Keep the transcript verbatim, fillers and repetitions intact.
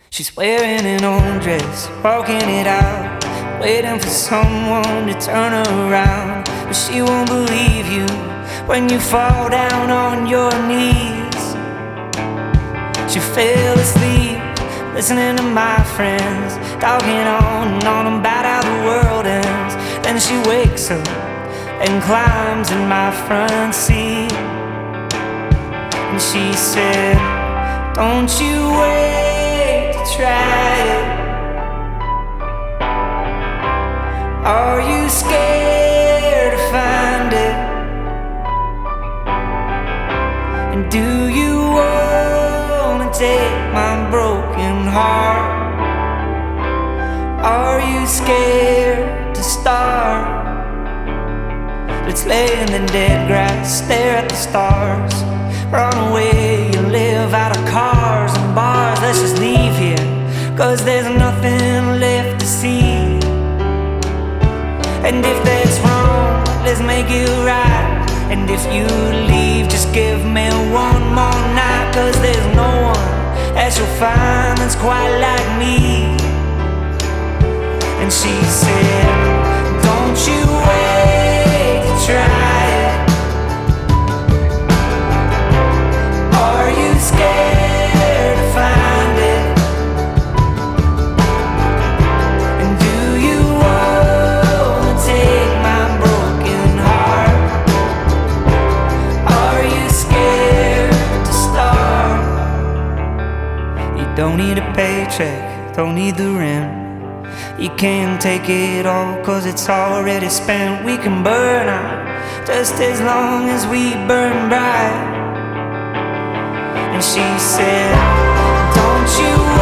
She's wearing an old dress, walking it out, waiting for someone to turn her around. But she won't believe you when you fall down on your knees. She fell asleep, listening to my friends talking on and on about how the world ends. Then she wakes up and climbs in my front seat, and she said, "Don't you wait to try it. Are you scared to find it? And do you wanna take my broken heart? Are you scared to start? Let's lay in the dead grass, stare at the stars, run away, you live out of cars and bars. Let's just leave here, cause there's nothing left to see. And if that's wrong, let's make it right. And if you leave, just give me one more night, cause there's no one that you'll find that's quite like me." And she said, "Don't you wait to try it. Are you scared to find it? And do you wanna take my broken heart? Are you scared to start?" You don't need a paycheck, don't need the rent. You can't take it all, cause it's already spent. We can burn out just as long as we burn bright. And she said, "Don't you